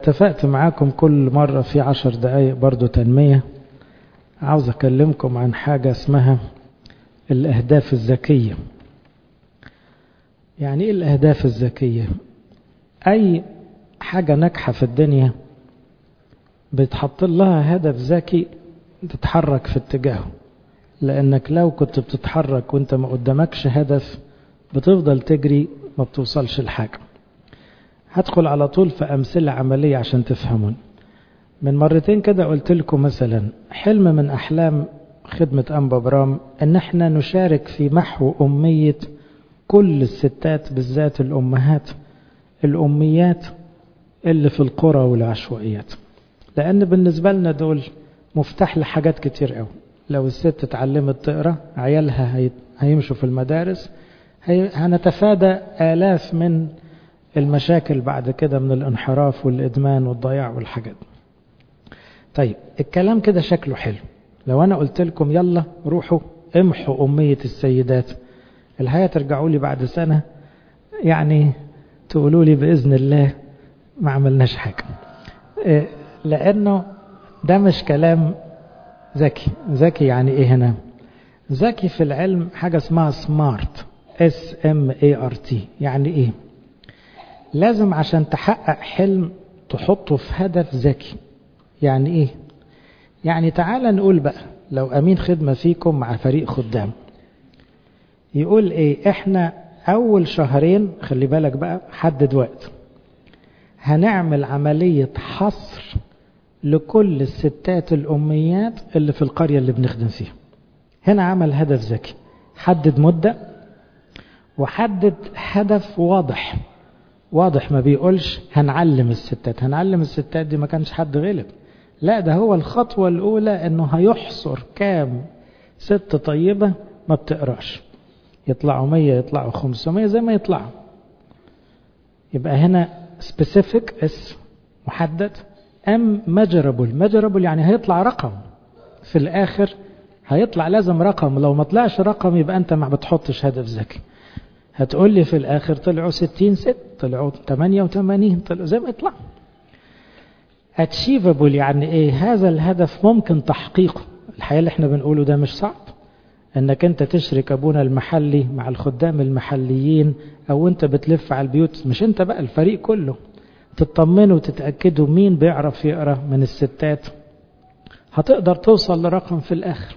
اتفقت معاكم كل مرة في 10 دقايق برضو تنمية. عاوز أكلمكم عن حاجة اسمها الأهداف الذكية. يعني إيه الأهداف الذكية؟ أي حاجة ناجحة في الدنيا بتحط لها هدف ذكي تتحرك في اتجاهه، لأنك لو كنت بتتحرك وانت ما قدامكش هدف بتفضل تجري ما بتوصلش لحاجة. هدخل على طول في أمثلة عملية عشان تفهمون. من مرتين كده قلت لكم مثلا حلم من أحلام خدمة أنبا برام إن احنا نشارك في محو أمية كل الستات، بالذات الأمهات الأميات اللي في القرى والعشوائيات، لأن بالنسبة لنا دول مفتاح لحاجات كتير قوي. لو الست اتعلمت تقرأ عيالها هيمشوا في المدارس، هنتفادى آلاف من المشاكل بعد كده من الانحراف والإدمان والضياع والحاجات. طيب الكلام كده شكله حلو. لو أنا قلت لكم يلا روحوا امحوا أمية السيدات، الحقيقة ترجعوا لي بعد سنة يعني تقولوا لي بإذن الله ما عملناش حاجة، لأنه ده مش كلام ذكي. ذكي يعني إيه هنا؟ ذكي في العلم حاجة اسمها سمارت، SMART. يعني إيه؟ لازم عشان تحقق حلم تحطه في هدف ذكي. يعني إيه؟ يعني تعال نقول بقى لو أمين خدمة فيكم مع فريق خدام يقول إيه؟ إحنا أول شهرين، خلي بالك بقى حدد وقت، هنعمل عملية حصر لكل الستات الأميات اللي في القرية اللي بنخدم فيها. هنا عمل هدف ذكي، حدد مدة وحدد هدف واضح. ما بيقولش هنعلم الستات. هنعلم الستات دي ما كانش حد غلب، لا ده هو الخطوة الأولى انه هيحصر كام ست طيبة ما بتقراش، يطلعوا 100 يطلعوا 500 زي ما يطلعوا. يبقى هنا specific اس محدد، measurable يعني هيطلع رقم في الآخر، هيطلع لازم رقم. لو ما طلعش رقم يبقى أنت ما بتحطش هدف ذكي. هتقول لي في الآخر طلعوا 60 ست، طلعوا 88، طلعوا زي ما يطلع. achievable يعني إيه؟ هذا الهدف ممكن تحقيقه. الحقيقة اللي احنا بنقوله ده مش صعب، انك انت تشرك ابونا المحلي مع الخدام المحليين، او انت بتلف على البيوت، مش انت بقى الفريق كله، تطمنوا وتتأكدوا مين بيعرف يقرأ من الستات، هتقدر توصل لرقم في الآخر.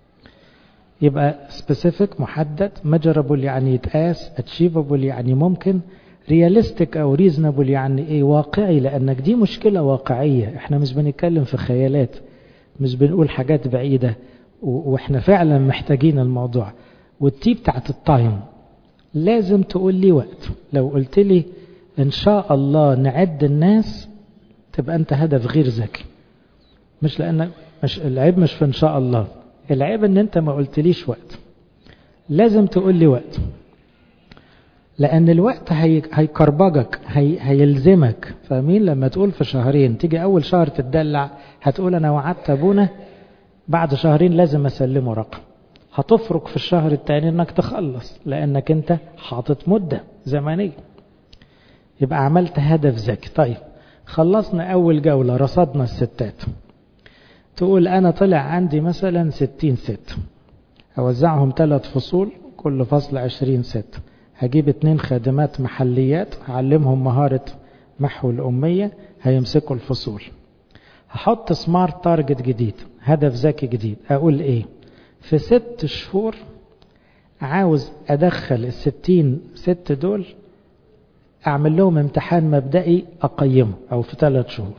يبقى specific محدد، measurable يعني يتقاس، achievable يعني ممكن، realistic أو reasonable يعني إيه؟ واقعي، لأنك دي مشكلة واقعية. احنا مش بنتكلم في خيالات، مش بنقول حاجات بعيدة، واحنا فعلا محتاجين الموضوع. والتي بتاعت التايم لازم تقول لي وقت. لو قلت لي إن شاء الله نعد الناس تبقى أنت هدف غير ذكي. مش لأن العيب مش في إن شاء الله، العيب إن أنت ما قلتليش وقت. لازم تقول لي وقت، لأن الوقت هيكربجك، هيلزمك. فاهمين؟ لما تقول في شهرين، تيجي أول شهر تتدلع هتقول أنا وعدت أبونا بعد شهرين لازم أسلمه رقم. هتفرق في الشهر الثاني إنك تخلص، لأنك أنت حاطط مدة زمنية. يبقى عملت هدف ذكي. طيب خلصنا أول جولة، رصدنا الستات. تقول أنا طلع عندي مثلا 60 ست، أوزعهم 3 فصول، كل فصل 20 ست. هجيب 2 خادمات محليات هعلمهم مهارة محو الأمية، هيمسكوا الفصول. هحط سمارت تارجت جديد، هدف ذكي جديد. أقول إيه؟ في 6 شهور عاوز أدخل 60 ست دول، أعمل لهم امتحان مبدئي أقيمه، أو في 3 شهور.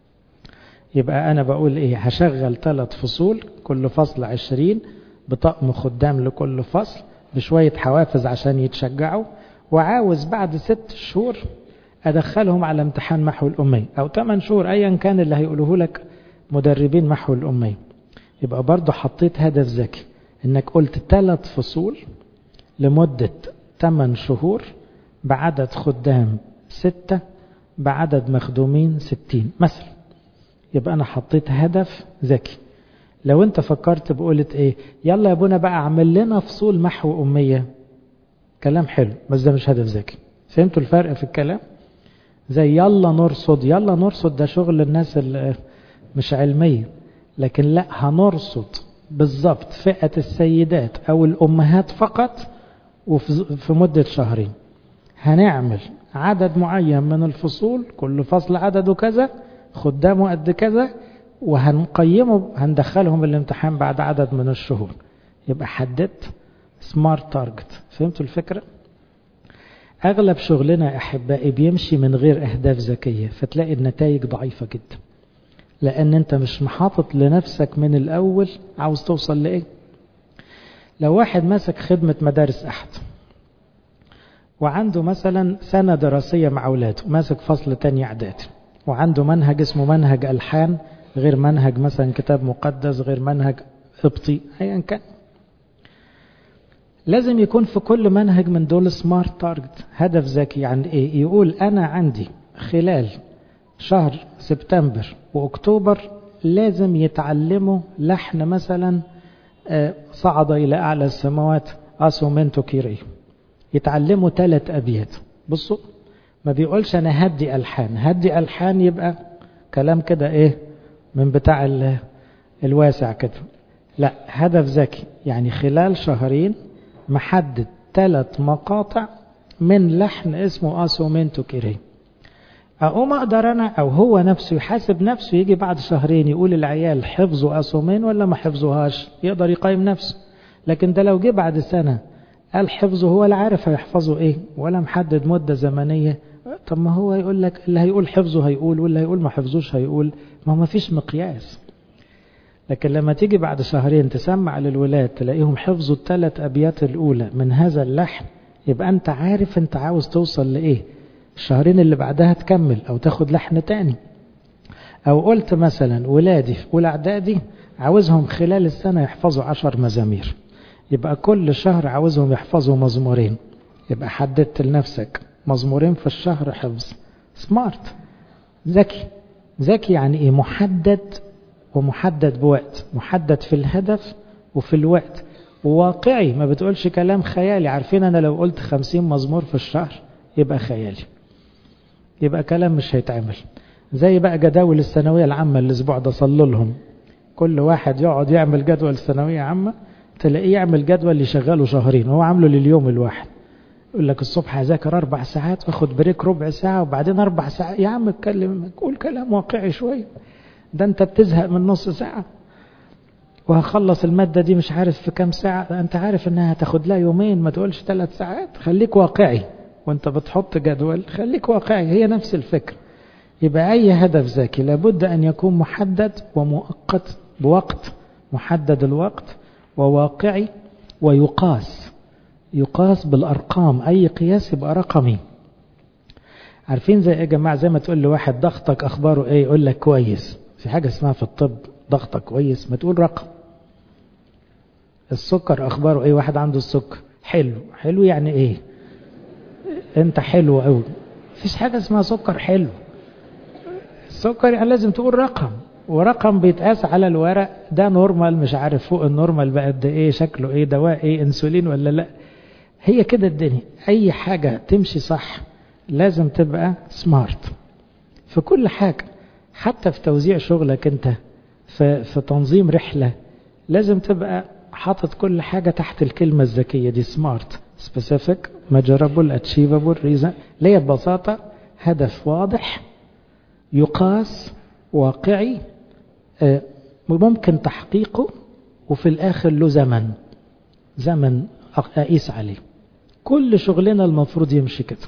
يبقى أنا بقول إيه؟ هشغل 3 فصول، كل فصل 20، بطقم خدام لكل فصل، بشوية حوافز عشان يتشجعوا، وعاوز بعد 6 شهور أدخلهم على امتحان محو الأمية، أو 8 شهور أيا كان اللي هيقوله لك مدربين محو الأمية. يبقى برضو حطيت هدف ذكي، إنك قلت 3 فصول لمدة 8 شهور بعدد خدام 6 بعدد مخدومين 60 مثلا. يبقى أنا حطيت هدف ذكي. لو أنت فكرت بقولة إيه؟ يلا يا ابونا بقى عمل لنا فصول محو أمية، كلام حلو بس ده مش هدف ذكي. فهمتوا الفرق في الكلام؟ زي يلا نرصد. يلا نرصد ده شغل الناس مش علمية، لكن لا، هنرصد بالضبط فئة السيدات أو الأمهات فقط، وفي مدة شهرين هنعمل عدد معين من الفصول، كل فصل عدده كذا، خدامه قد كذا، وهنقيمه، هندخلهم الامتحان بعد عدد من الشهور. يبقى حددت سمارت تارجت. فهمتوا الفكرة؟ أغلب شغلنا أحبائي بيمشي من غير أهداف ذكية، فتلاقي النتائج ضعيفة جدا، لأن أنت مش محاطط لنفسك من الأول عاوز توصل لإيه. لو واحد ماسك خدمة مدارس أحد وعنده مثلا سنة دراسية مع أولاده، ماسك فصل تاني إعدادي، وعنده منهج اسمه منهج ألحان، غير منهج مثلا كتاب مقدس، غير منهج قبطي، أيا كان، لازم يكون في كل منهج من دول سمارت تارجت، هدف ذكي. يعني إيه؟ يقول أنا عندي خلال شهر سبتمبر وأكتوبر لازم يتعلموا لحن مثلا صعد إلى أعلى السماوات أسومنتو كيري، يتعلموا 3 أبيات. بصوا، ما بيقولش أنا هدي ألحان. هدي ألحان يبقى كلام كده إيه، من بتاع الواسع كده. لا، هدف ذكي، يعني خلال شهرين محدد 3 مقاطع من لحن اسمه أسومنتو كيري. أقوم أقدر أنا أو هو نفسه يحاسب نفسه، يجي بعد شهرين يقول العيال حفظوا أسومين ولا ما حفظوهاش، يقدر يقيم نفسه. لكن ده لو جه بعد سنة قال حفظه، هو لا عارف هيحفظه إيه ولا محدد مدة زمنية. طب ما هو يقول لك اللي هيقول حفظه هيقول، واللي هيقول ما حفظوش هيقول، ما فيش مقياس. لكن لما تيجي بعد شهرين تسمع للولاد تلاقيهم حفظوا 3 أبيات الأولى من هذا اللحن، يبقى أنت عارف أنت عاوز توصل لإيه. الشهرين اللي بعدها تكمل أو تاخد لحن تاني. أو قلت مثلا ولادي في أولى إعدادي عاوزهم خلال السنة يحفظوا 10 مزامير، يبقى كل شهر عاوزهم يحفظوا مزمورين، يبقى حددت لنفسك مزمورين في الشهر حفظ. سمارت، ذكي. ذكي يعني إيه؟ محدد، ومحدد بوقت، محدد في الهدف وفي الوقت، وواقعي، ما بتقولش كلام خيالي. عارفين أنا لو قلت 50 مزمور في الشهر يبقى خيالي، يبقى كلام مش هيتعمل. زي بقى جداول الثانوية العامة الأسبوع ده صللهم، كل واحد يقعد يعمل جدول ثانوية عامة، تلاقيه يعمل جدول يشغله شهرين، هو عامله لليوم الواحد. يقول لك الصبح هذاكر 4 ساعات واخد بريك ربع ساعة وبعدين 4 ساعات. يا عم اتكلم، قول كلام واقعي شوية، ده انت بتزهق من نص ساعة. وهخلص المادة دي مش عارف في كام ساعة، انت عارف انها هتاخد لها يومين، ما تقولش 3 ساعات. خليك واقعي وانت بتحط جدول، خليك واقعي. هي نفس الفكرة. يبقى اي هدف ذكي لابد ان يكون محدد ومؤقت بوقت، محدد الوقت، وواقعي، ويقاس. يقاس بالارقام، اي قياس يبقى رقمي. عارفين زي يا جماعة، زي ما تقول لواحد ضغطك اخباره ايه، يقول لك كويس. في حاجة اسمها في الطب ضغطك كويس، ما تقول رقم. السكر اخباره ايه، واحد عنده السكر حلو. حلو يعني ايه؟ انت حلو قوي. مفيش حاجة اسمها سكر حلو. السكر يعني لازم تقول رقم، ورقم بيتقاس على الورق، ده نورمال، مش عارف فوق النورمال بقى قد ايه، شكله ايه، دواء ايه، انسولين ولا لا. هي كده الدنيا. اي حاجة تمشي صح لازم تبقى سمارت في كل حاجة. حتى في توزيع شغلك انت، في تنظيم رحلة، لازم تبقى حاطط كل حاجة تحت الكلمة الذكية دي، سمارت، سبيسيفيك، ميجرابل، اتشيفابل، ريزن. ليه ببساطة هدف واضح، يقاس، واقعي، ممكن تحقيقه، وفي الآخر له زمن أقيس عليه. كل شغلنا المفروض يمشي كده،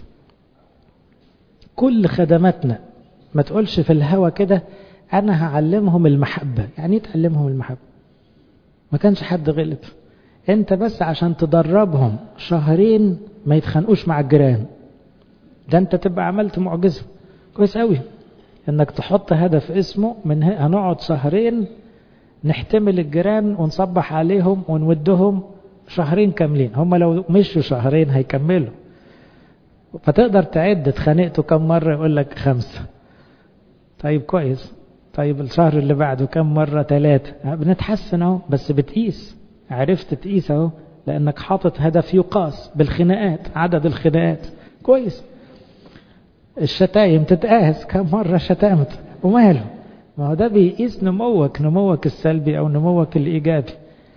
كل خدماتنا. ما تقولش في الهوى كده أنا هعلمهم المحبة. يعني تعلمهم المحبة؟ ما كانش حد غلط، انت بس عشان تدربهم شهرين ما يتخانقوش مع الجيران، ده انت تبقى عملت معجزة. كويس قوي انك تحط هدف اسمه هنقعد شهرين نحتمل الجيران ونصبح عليهم ونودهم شهرين كاملين. هم لو مشوا شهرين هيكملوا. فتقدر تعد اتخانقتوا كم مرة، يقول لك 5. طيب كويس. طيب الشهر اللي بعده كم مرة؟ 3. بنتحسن اهو، بس بتقيس، عرفت تقيس اهو، لانك حاطط هدف يقاس بالخناقات، عدد الخناقات. كويس. الشتايم تتقاس كم مرة شتمت وماله، ما هو ده بيقيس نموك السلبي أو نموك الإيجابي.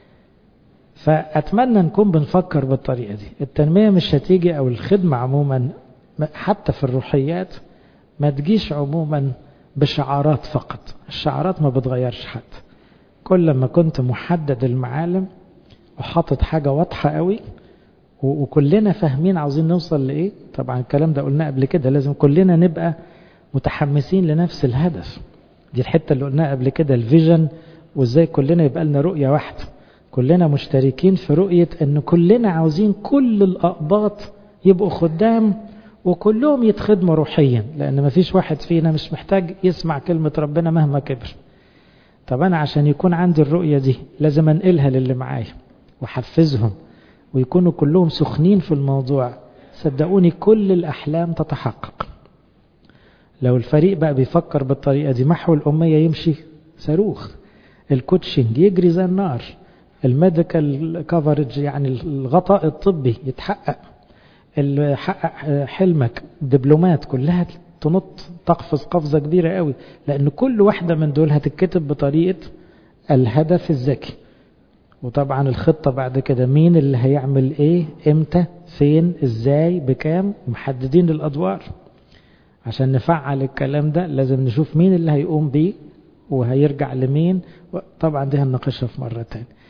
فأتمنى نكون بنفكر بالطريقة دي. التنمية مش هتيجي أو الخدمة عموما حتى في الروحيات ما تجيش عموما بشعارات فقط، الشعارات ما بتغيرش حد. كل ما كنت محدد المعالم وحاطط حاجة واضحة قوي وكلنا فاهمين عاوزين نوصل لإيه. طبعا الكلام ده قلناه قبل كده، لازم كلنا نبقى متحمسين لنفس الهدف. دي الحتة اللي قلناها قبل كده، الفيجن، وازاي كلنا يبقى لنا رؤية واحدة، كلنا مشتركين في رؤية ان كلنا عاوزين كل الأقباط يبقوا خدام وكلهم يتخدموا روحيا، لأن مفيش واحد فينا مش محتاج يسمع كلمة ربنا مهما كبر. طب أنا عشان يكون عندي الرؤية دي لازم أنقلها للي معايا وحفزهم ويكونوا كلهم سخنين في الموضوع. صدقوني كل الأحلام تتحقق. لو الفريق بقى بيفكر بالطريقة دي، محو الأمية يمشي صاروخ، الكوتشنج يجري زي النار، الميديكال كفرج يعني الغطاء الطبي يتحقق، اللي حقق حلمك دبلومات كلها تنط تقفز قفزة كبيرة قوي، لأن كل واحدة من دول هتتكتب بطريقة الهدف الذكي. وطبعا الخطة بعد كده مين اللي هيعمل ايه امتى فين ازاي بكام، محددين الأدوار. عشان نفعل الكلام ده لازم نشوف مين اللي هيقوم بيه وهيرجع لمين. طبعا دي هنناقشها في مرة تانية.